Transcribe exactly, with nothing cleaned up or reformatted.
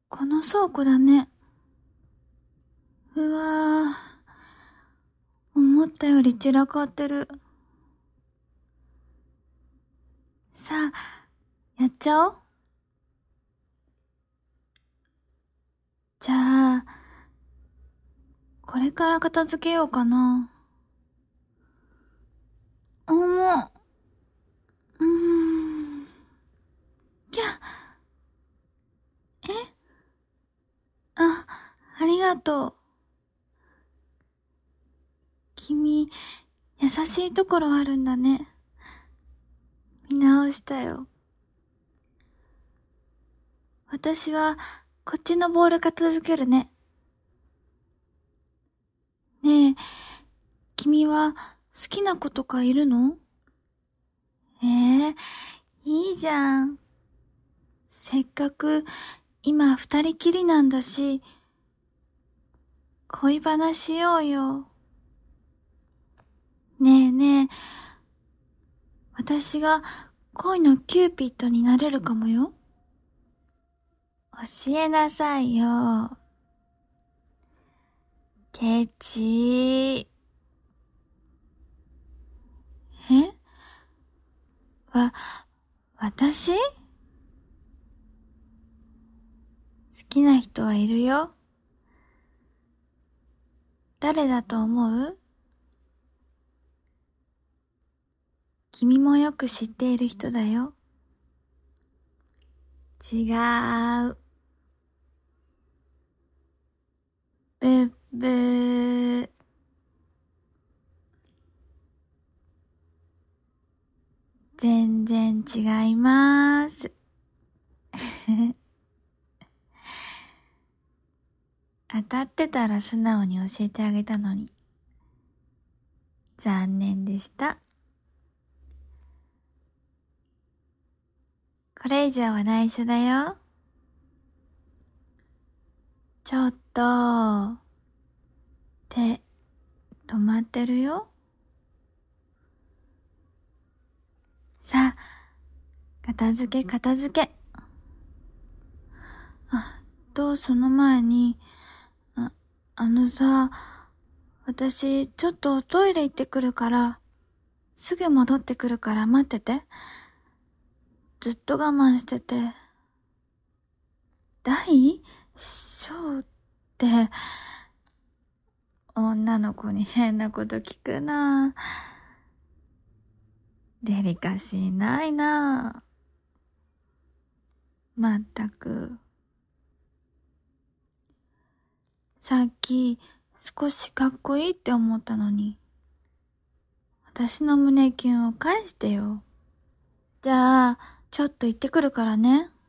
この倉庫だね。うわぁ、思ったより散らかってる。さあ、やっちゃおう。じゃあ、これから片付けようかな。重っ。うーん。きゃ。え？あ、ありがとう。君、優しいところあるんだね。見直したよ。私は、こっちのボール片付けるね。ねえ、君は好きな子とかいるの？ええ、いいじゃん。せっかく今二人きりなんだし、恋バナしようよ。ねえねえ、私が恋のキューピッドになれるかもよ。教えなさいよ。ケチ。え？わ、私？好きな人はいるよ。誰だと思う？君もよく知っている人だよ。違う。ぶっぶー。全然違いまーす。当たってたら素直に教えてあげたのに。残念でした。これ以上は内緒だよ。ちょっと、手、止まってるよ。さあ、片付け片付け。あ、と、その前に、あ、あのさ、私、ちょっとトイレ行ってくるから、すぐ戻ってくるから待ってて。ずっと我慢してて。大小って、女の子に変なこと聞くな。デリカシーないな。まったく。さっき、少しかっこいいって思ったのに。私の胸キュンを返してよ。じゃあ、ちょっと行ってくるからね。